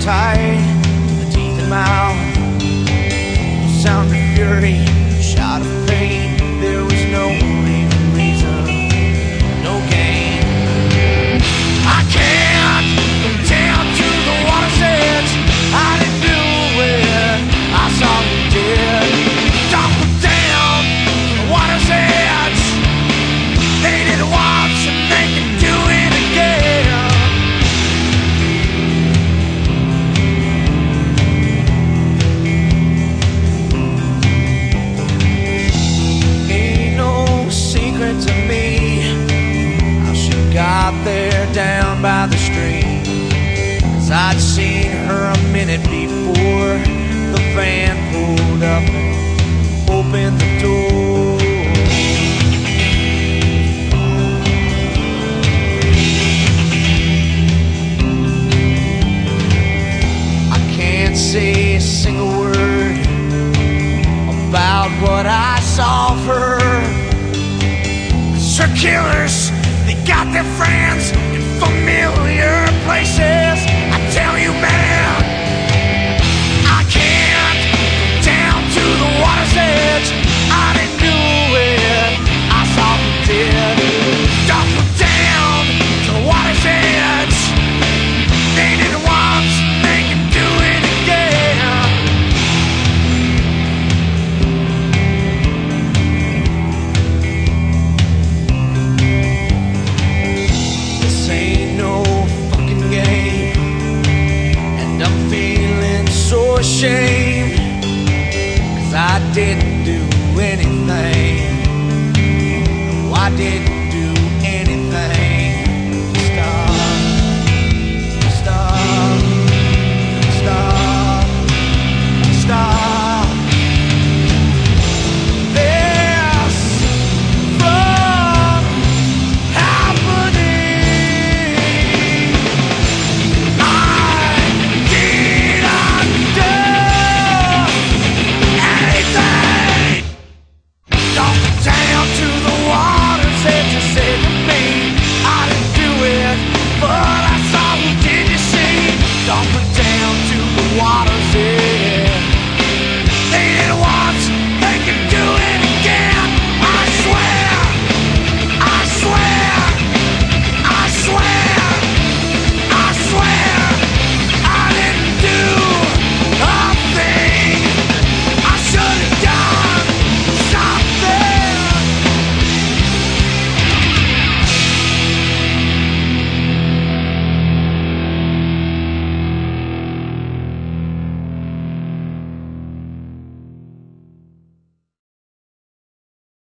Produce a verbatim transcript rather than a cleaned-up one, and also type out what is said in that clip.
tight, the teeth and mouth, sound of fury, shot of pain. There was no even reason, no gain. I can't go down to the water's edge. I didn't do it, I saw you did. Don't go down to the water's edge. They did it once and they can do it again. Ain't no secret to me how she got there down by the stream, 'cause I'd seen her a minute before the van pulled up and opened the door. I can't say a single word about what I saw of her, 'cause her killers, they got their friends in familiar places. I tell you, man, I can't go down to the water's edge. I didn't do it, I saw who did. Don't go down to the water's edge. They did it once, they can do it again. This ain't no fucking game, and I'm feeling so ashamed, 'cause I didn't do anything. No, I didn't